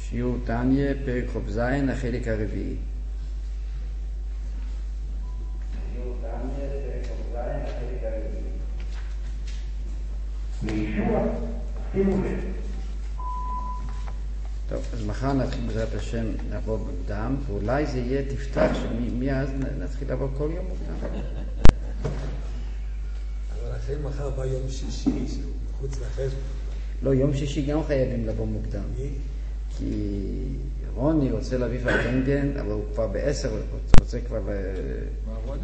שיעור תניא, פרק ח"ז, החלק הרביעי. שיעור תניא, פרק ח"ז, החלק הרביעי. מישוע, שימו לב. טוב, אז מחר נתחיל בעזרת השם לעבוד מוקדם, ואולי זה יהיה תפתח שמאז נתחיל לעבוד כל יום מוקדם. אבל אחרי מחר בא יום שישי, מחוץ לחשבון. לא, יום שישי גם חייבים לבוא מוקדם. כי רוני רוצה להביא פרנגן, אבל הוא כבר ב10, רוצה כבר מה רוני?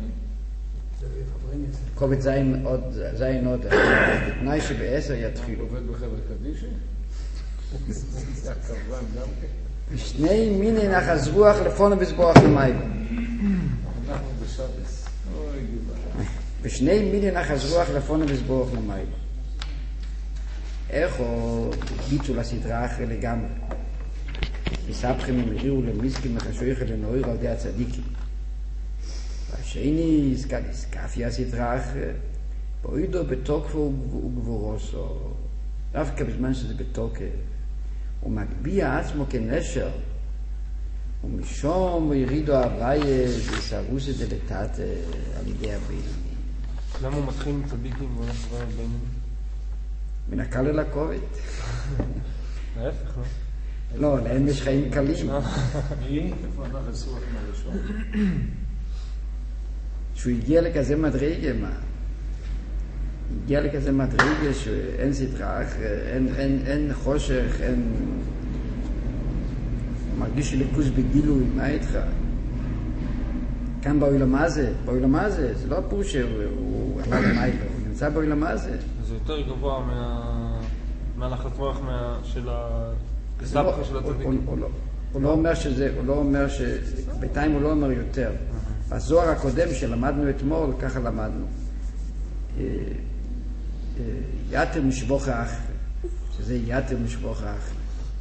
קובץ זין עוד, בתנאי שב10 יתחילו. עובד בחבר קדישי? זה הקרבן גם כן. ושני מיני נחס רוח לפונו בסבורך למיילה. אנחנו בשבס. אוי גיבה. ושני מיני נחס רוח לפונו בסבורך למיילה. איך או ביטול הסדרה אחרי לגמרי. מספחים הם הריעו למיסקים מחשויך לנוער על די הצדיקים. והשני סקפיה הסדרה אחרי, פועידו בתוקפו וגבורוסו. דווקא בזמן שזה בתוקף. הוא מגביע עצמו כנשר, ומשום ירידו הוויה וסרוסי דלתת על ידי הבינוני. למה הוא מתחיל מצדיקים והולך כבר הבינוני? מן הקל אל הכובד. להפך, לא? לא, להם יש חיים קלים. מי? איפה אנחנו עשו מהראשון? שהוא הגיע לכזה מדרגה, מה? הגיע לכזה מדרגה שאין סדרה, אין חושך, אין... מרגיש שליכוז בגילוי, מה איתך? כאן בעולם הזה, זה לא פה שהוא עלה למיילו, הוא נמצא בעולם הזה. זה יותר גבוה מהלחץ רוח של הסבכה של הצדיקים. הוא לא אומר שזה, הוא לא אומר ש... בינתיים הוא לא אומר יותר. בזוהר הקודם שלמדנו אתמול, ככה למדנו. יתר משבוך האחר, שזה יתר משבוך האחר.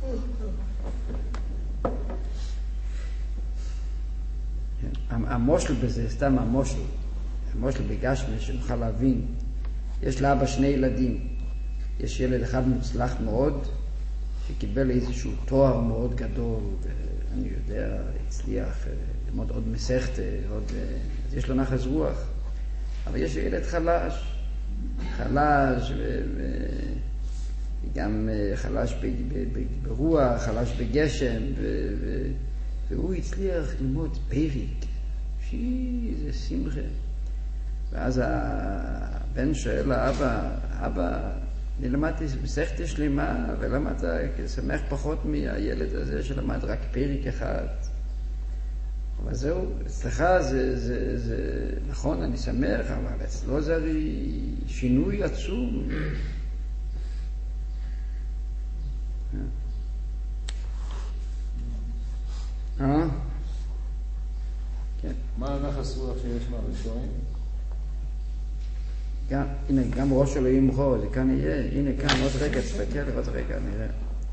המושל בזה, סתם המושל בגשמי שנוכל להבין, יש לאבא שני ילדים, יש ילד אחד מוצלח מאוד, שקיבל איזשהו תואר מאוד גדול, ואני יודע, הצליח ללמוד עוד מסכת, אז יש לו נחס רוח, אבל יש ילד חלש וגם חלש ברוח, חלש בגשם, והוא הצליח ללמוד פריק, זה שמחה. ואז הבן שואל לאבא, אבא, אני למדתי מסכת שלמה, ולמה אתה שמח פחות מהילד הזה שלמד רק פריק אחד? אבל זהו, אצלך זה נכון, אני שמח, אבל אצלו זה הרי שינוי עצום. כן. מה הנחס רוח שיש מהראשון? הנה, גם ראש אלוהים מוכר, זה כאן יהיה, הנה כאן, עוד רגע, תסתכל, עוד רגע, נראה.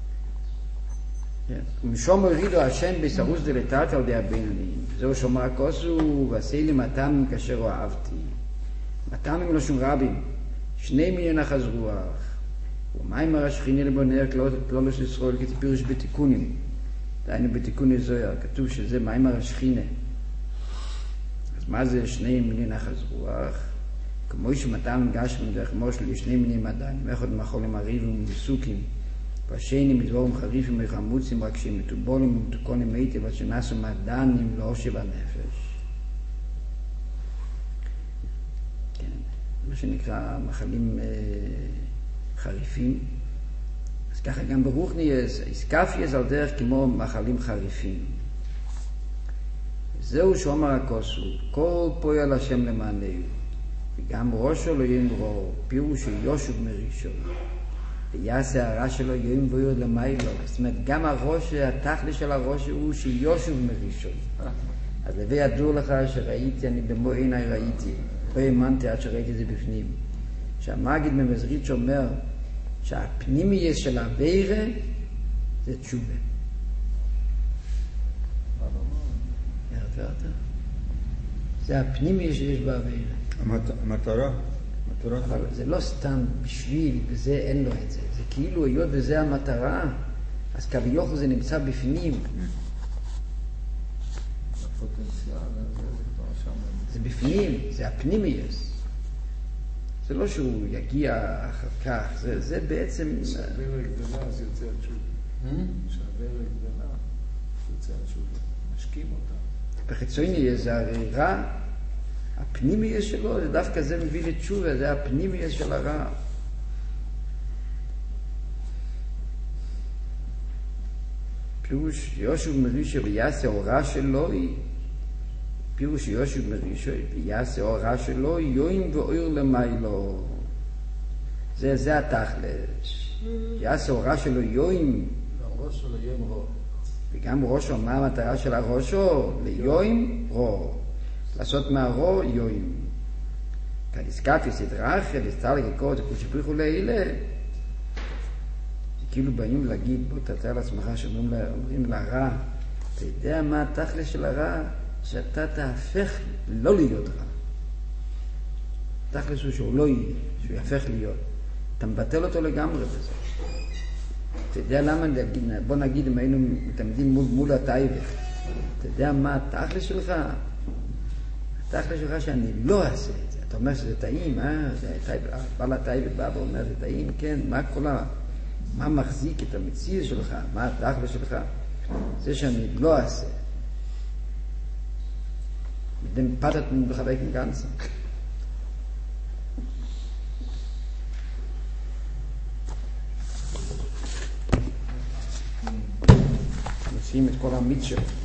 ומשום הורידו השם בסרוס דלתת על די הבינוני. זהו שומר הכוסו, ועשה לי מתם כאשר אהבתי. מתם הם לא שום רבים, 2 מיליון נחס רוח. ומיימר השכיני לבונר כלולוס ישראל כתפירוש בתיקונים. דהיינו בתיקוני זוהר, כתוב שזה מיימר השכיני. אז מה זה 2 מיליון נחס רוח? כמו שמתם גשם דרך מושל 2 מיליון עדיין, אחד מחולים הריבים ומסוקים. והשני מדבורים חריפים וחמוצים רק שהם מטובולים ומתוקונים היטב עד שנעשו מעדנים לאושר הנפש. כן, מה שנקרא מחלים חריפים. אז ככה גם ברוחני איסקפיה על דרך כמו מחלים חריפים. זהו שאומר הכוסו, כל פועל השם למענהו, וגם ראש אלוהים רואו, פירוש יושוב מראשון. ויעשה הרע שלו יום ויורד למיילו. זאת אומרת, גם הראש, התכלי של הראש הוא שיושוב מראשון. אז לבי ידעו לך שראיתי, אני במו עיניי ראיתי. לא האמנתי עד שראיתי את זה בפנים. שהמגיד ממזריץ' אומר שהפנימי של הבירה זה תשובה. זה הפנימי שיש באבירה. המטרה. אבל זה לא סתם בשביל, וזה אין לו את זה. זה כאילו, היות וזה המטרה, אז כביכול זה נמצא בפנים. הפוטנציאל, זה כבר שם. זה בפנים, זה הפנימייס. זה לא שהוא יגיע אחר כך, זה בעצם... כשהדרך גדלה אז יוצא התשובה. כשהדרך גדלה יוצא התשובה. משקים אותה. בחיצוני זה הרי רע, הפנימייס שלו, זה דווקא זה מביא לתשובה, זה הפנימייס של הרע. פירוש יושב מרישו ויעשה אורה שלוי, פירוש יושב מרישו ויעשה אורה שלוי, יוים ואויר למיילו. זה התכלס. יעשה אורה שלו יוים. הראש שלו יוים רו. וגם ראשו, מה המטרה של הראשו? ליוים רו. לעשות מהרו יוים. כדיסקפי סדרחה, לסתר לקרות, זה כושי פריחו להילה. כאילו באים להגיד, בוא תתאר לעצמך שאומרים לרע, אתה יודע מה התכלס של הרע? שאתה תהפך לא להיות רע. התכלס הוא שהוא לא יהיה, שהוא יהפך להיות. אתה מבטל אותו לגמרי בזה. אתה יודע למה, בוא נגיד אם היינו מתעמדים מול הטייבה. אתה יודע מה התכלס שלך? התכלס שלך שאני לא אעשה את זה. אתה אומר שזה טעים, בעל הטייבה בא ואומר, זה טעים, כן, מה כל מה מחזיק את המציאות שלך? מה התכלס שלך? זה שאני לא אעשה. mit dem Paterten בחבק מגנצה. נשים את כל המיטשל.